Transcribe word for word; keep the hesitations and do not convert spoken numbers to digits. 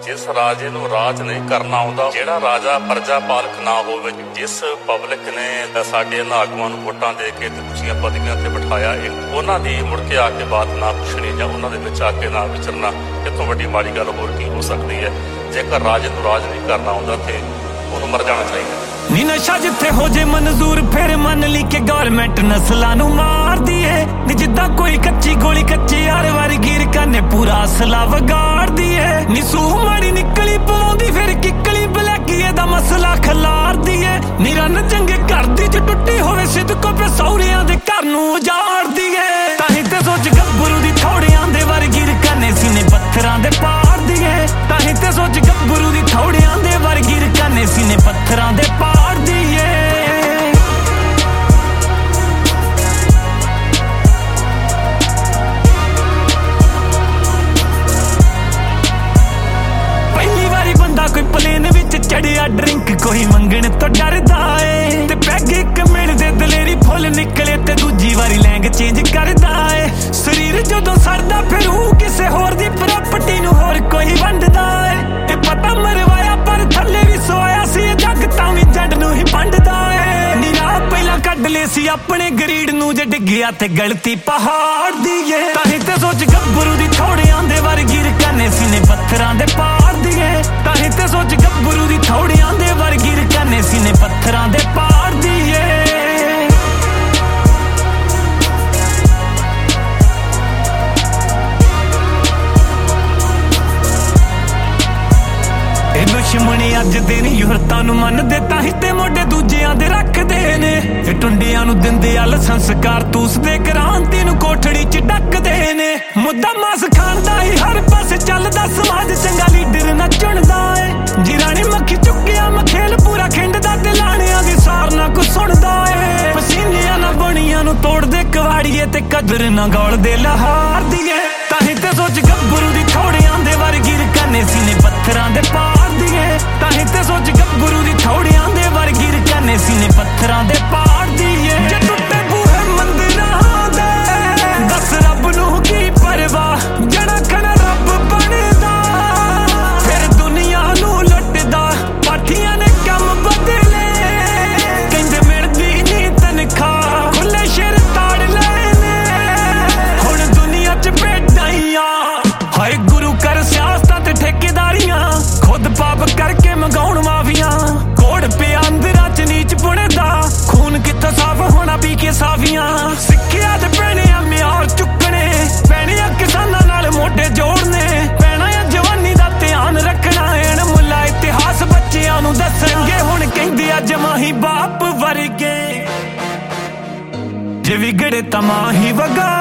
जिस राजे नूं राज नहीं करना आउंदा, जिहड़ा राजा प्रजा पालक ना होवे, जिस पब्लिक ने साडे इन्हां आगूआं नूं वोटां दे के ते उच्चियां पदवियां ते बिठाया, उन्हां दी मुड़ के आके बात ना पुछणी जां उन्हां दे विच आके ना विचरना, इत्थों वड्डी माड़ी गल होर की हो सकदी है। जेकर राजे नूं राज नहीं करना आउंदा ते ਉਹਨੂੰ ਮਰ ਜਾਣਾ ਚਾਹੀਦਾ। ਨੀ ਨਸ਼ਾ ਜਿੱਥੇ ਹੋ ਜੇ ਮਨਜ਼ੂਰ ਫਿਰ ਮੰਨ ਲਈ ਕਿ ਗੌਰਮੈਂਟ ਨਸਲਾਂ ਨੂੰ ਮਾਰਦੀ ਏ। ਨੀ ਜਿੱਦਾਂ ਕੋਈ ਕੱਚੀ ਗੋਲੀ ਕੱਚੀ ਹਰ ਵਾਰੀ ਗੀਰ ਕਰਨੇ ਪੂਰਾ ਅਸਲਾ ਵਿਗਾੜਦੀ ਏ। ਨੀ ਸੂਹ ਮਾੜੀ ਨਿਕਲੀ ਪਵਾਉਂਦੀ ਫਿਰ ਕਿੱਕਲੀ ਬਲੈਕੀਏ ਦਾ ਮਸਲਾ ਖਲਾਰਦੀ ਏ। ਨੀ ਰੰਨ ਚੰਗੇ ਘਰ ਦੀ ਚ ਟੁੱਟੀ ਹੋਵੇ ਸਿੱਧਕੋ ਪੇ ਸਹੁਰਿਆਂ ਦੇ ਘਰ ਨੂੰ ਉਜਾੜਦੀ ਏ। ਤਾਂ ਹੀ ਤੇ ਸੋਚ ਗੱਭਰੂ ਦੀ ਥੋੜਿਆਂ ਦੇ ਵਰਗੀਰ ਕਰਨੇ ਸੀਨੇ ਪੱਥਰਾਂ ਦੇ ਪਾੜਦੀ ਏ। ਤਾਂ ਹੀ ਤੇ ਸੋਚ ਗੱਭਰੂ ਦੀ ਥੋੜਿਆਂ ਦੇ ਵਰਗੀਰ ਕਰਨੇ ਸੀਨੇ ਪੱਥਰਾਂ ਦੇ ਪਾੜਦੀ ਏ। ਪਹਿਲੀ ਵਾਰੀ ਬੰਦਾ ਕੋਈ ਪਲੇਨ ਵਿੱਚ ਚੜਿਆ ਡਰਿੰਕ ਕੋਈ ਮੰਗਣ ਤੋਂ ਡਰਦਾ ਏ। ਤੇ ਪੈਗ ਇੱਕ ਮਿਲਦੇ ਦਲੇਰੀ ਫੁੱਲ ਨਿਕਲੇ ਤੇ ਦੂਜੀ ਵਾਰੀ ਲੈਂਗ ਚੇਂਜ ਕਰਦਾ ਏ। ਸਰੀਰ ਜਦੋਂ ਸੜਦਾ ਫਿਰ ਉਹ ਕਿਸੇ ਹੋਰ ਦੀ ਪ੍ਰਾਪਰਟੀ ਨੂੰ ਹੋਰ ਕੋਈ ਵੰਡਦਾ ਏ। ਇਹ ਪਤਾ ਮਰਵਾਇਆ ਪਰ ਥੱਲੇ ਵੀ ਸੋਇਆ ਸੀ ਜੱਗ ਤਾਂ ਵੀ ਜੱਡ ਨੂੰ ਹੀ ਵੰਡਦਾ ਏ। ਨੀਰਾ ਪਹਿਲਾਂ ਕੱਢ ਲਏ ਸੀ ਆਪਣੇ ਗਰੀੜ ਨੂੰ ਜੇ ਡਿੱਗਿਆ ਤੇ ਗਲਤੀ ਪਹਾੜ ਦੀ ਏ। ਤਾਂ ਹੀ ਤੇ ਸੋਚ ਗੱਭਰੂ ਦੀ ਥੋੜਿਆਂ ਦੇ ਵਰਗੀਰ ਕਰਨੇ ਸੀਨੇ ਪੱਥਰਾਂ ਦੇ ਪਾੜਦੀ ਏ। ਤਾਂ ਹੀ ਤੇ ਸੋਚ ਗੱਭਰੂ ਦੀ ਥੋੜਿਆਂ ਦੇ ਵਰਗੀਰ ਕਰਨੇ ਸੀਨੇ ਪੱਥਰਾਂ ਦੇ ਪਾੜਦੀ ਏ। ਇਹ ਦੁਸ਼ਮਣੀ ਅੱਜ ਦੇ ਨੀ ਯੂਰਤਾਂ ਨੂੰ ਮੰਨਦੇ ਤਾਂ ਹੀ ਤੇ ਮੋਢੇ ਦੂਜਿਆਂ ਦੇ ਰੱਖਦੇ ਨੇ। ਇਹ ਟੁੰਡਿਆਂ ਨੂੰ ਦਿੰਦੇ ਆ ਸੰਸਕਾਰ ਤੂਸ ਦੇ ਕ੍ਰਾਂਤੀ ਨੂੰ ਕੋਠੜੀ ਚ ਡੱਕਦੇ ਨੇ। ਮੁੱਦਾ ਮਾਸ ਖਾਣ ਦਾ ਹੀ ਹਰ ਪਾਸੇ ਚੱਲਦਾ ਸਮਾਜ ਚੰਗਾ ਲੀਡਰ ਨਾ ਚੁਣਦਾ ਏ। ਜੀ ਰਾਣੀ ਮੱਖੀ ਚੁੱਕਿਆ ਮਖੇਲ ਪੂਰਾ ਖਿੰਡਦਾ ਤੇ ਲਾਣਿਆਂ ਦੀ ਸਾਰ ਨਾ ਕੁ ਸੁਣਦਾ ਏ। ਪਸੀਨਿਆਂ ਨਾ ਬਣੀਆਂ ਨੂੰ ਤੋੜਦੇ ਕਵਾੜੀਏ ਤੇ ਕਦਰ ਨਾ ਗੋਲਦੇ ਲਹਾਰ ਦੀਏ। ਤਾਂ ਹੀ ਤੇ ਸੋਚ ਗੱਭਰੂ ਦੀ ਥੋੜਿਆਂ ਦੇ ਵਰਗੀਰ ਕਰਨੇ ਸੀਨੇ ਪੱਥਰਾਂ ਦੇ ਪਾੜਦੀ ਏ। ਤਾਂ ਹੀ ਤੇ ਸੋਚ ਗੱਭਰੂ ਦੀ ਥੋੜਿਆਂ ਦੇ ਵਰਗੀਰ ਕਰਨੇ ਸੀਨੇ ਪੱਥਰਾਂ ਦੇ ਪਾੜਦੀ ਏ। ਜੇ ਟੁੱਟੇ ਬੂਹੇ ਮੰਦਿਰਾਂ ਦੇ ਦੱਸ ਰੱਬ ਨੂੰ ਕੀ ਪਰਵਾਹ, ਜਿਹੜਾ ਖਣਾ ਰੱਬ ਬਣਦਾ ਫਿਰ ਦੁਨੀਆ ਨੂੰ ਲੁੱਟਦਾ। ਪਾਠੀਆਂ ਨੇ ਕੰਮ ਬਦਲੇ ਕਹਿੰਦੇ ਮਿਲਦੀ ਨੀ ਤਨਖਾਹ, ਖੁੱਲੇ ਸ਼ੇਰ ਤਾੜ ਲਏ ਨੇ ਹੁਣ ਦੁਨੀਆ ਚ ਭੇਡਾਂ। ਹਾਏ ਗੁਰੂ ਕਰ ਸਿਆਸਤਾਂ ਤੇ ਠੇਕੇਦਾਰੀਆਂ ਖੁਦ ਪਾਪ ਕਰਕੇ ਮੰਗਾਉਣ ਮਾਫੀਆਂ। ਕੋੜ ਪਿਆ ਅੰਦਰਾਂ ਚ ਨੀਚ ਪੁਣਦਾ ਖੂਨ ਕਿੱਥੋਂ ਸਾਫ ਹੋਣਾ ਪੀ ਕੇ ਸਾਫੀਆਂ। ਸਿੱਖਿਆ ਤੇ ਪੈਣੇ ਆ ਮਿਆਰ ਚੁੱਕਣੇ ਪੈਣੇ ਆ ਕਿਸਾਨਾਂ ਨਾਲ ਮੋਢੇ ਜੋੜਨੇ ਪੈਣਾ ਆ ਜਵਾਨੀ ਦਾ ਧਿਆਨ ਰੱਖਣਾ। ਐਨ ਮੁੱਲਾ ਇਤਿਹਾਸ ਬੱਚਿਆਂ ਨੂੰ ਦੱਸਣਗੇ ਹੁਣ ਕਹਿੰਦੇ ਆ ਜਮਾਹੀ ਬਾਪ ਵਰਗੇ ਜੇ ਵਿਗੜੇ ਤਾਂ ਮਾਂ ਹੀ ਵਗਾ